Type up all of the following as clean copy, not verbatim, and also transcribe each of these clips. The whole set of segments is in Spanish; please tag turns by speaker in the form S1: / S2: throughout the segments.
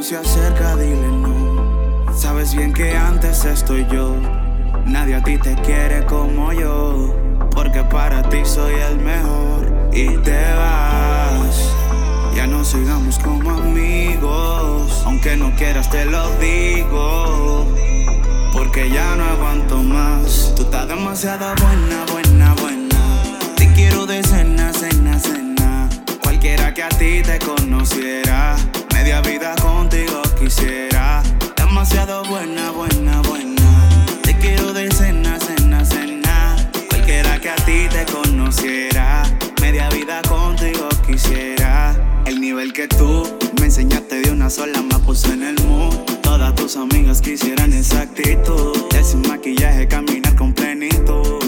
S1: no se acerca, dile no. Sabes bien que antes estoy yo. Nadie a ti te quiere como yo, porque para ti soy el mejor. Y te vas, ya no sigamos como amigos. Aunque no quieras te lo digo, porque ya no aguanto más. Tú estás demasiado buena, buena, buena. Te quiero de cena, cena, cena. Cualquiera que a ti te conociera, media vida contigo quisiera. Demasiado buena, buena, buena. Te quiero de cena, cena, cena. Cualquiera que a ti te conociera, media vida contigo quisiera. El nivel que tú me enseñaste de una sola me puse en el mood. Todas tus amigas quisieran esa actitud de sin maquillaje caminar con plenitud.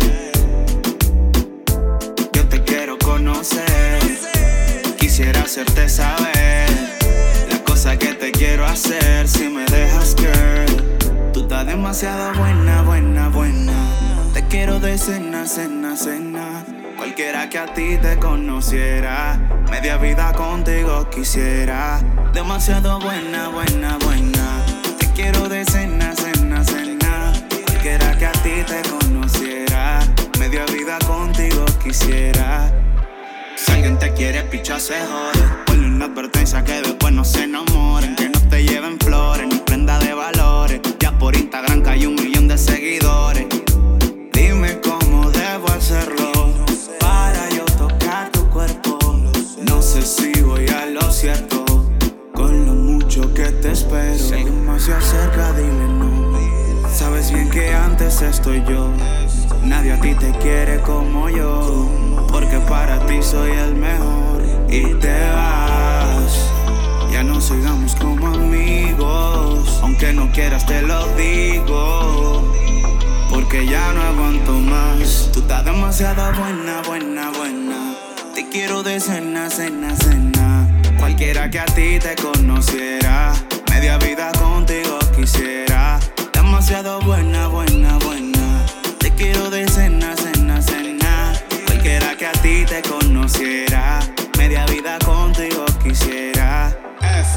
S1: Yo te quiero conocer, quisiera hacerte saber las cosas que te quiero hacer si me dejas, girl. Tú estás demasiado buena, buena, buena. Te quiero de cena, cena, cena. Cualquiera que a ti te conociera, media vida contigo quisiera. Demasiado buena, buena, buena. Te quiero de cena, cena, cena. Cualquiera que a ti te conociera, media vida contigo quisiera. Si alguien te quiere, picha, se jode. Ponle una advertencia que después no se enamoren. Que no te lleven flores ni prenda de valores. Ya por Instagram que hay 1 millón de seguidores. Dime cómo debo hacerlo para yo tocar tu cuerpo. No sé si voy a lo cierto con lo mucho que te espero. Si alguien más se acerca, dile no. Sabes bien que antes estoy yo. Nadie a ti te quiere como yo, porque para ti soy el mejor. Y te vas, ya no sigamos como amigos. Aunque no quieras te lo digo, porque ya no aguanto más. Tú estás demasiado buena, buena, buena. Te quiero de cena, cena, cena. Cualquiera que a ti te conociera, media vida contigo quisiera. Demasiado buena, buena, buena. Te quiero de cena, cena, cena. Cualquiera que a ti te conociera, media vida contigo quisiera. F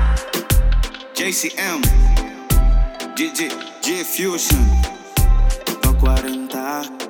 S1: JCM GG G Fusion 240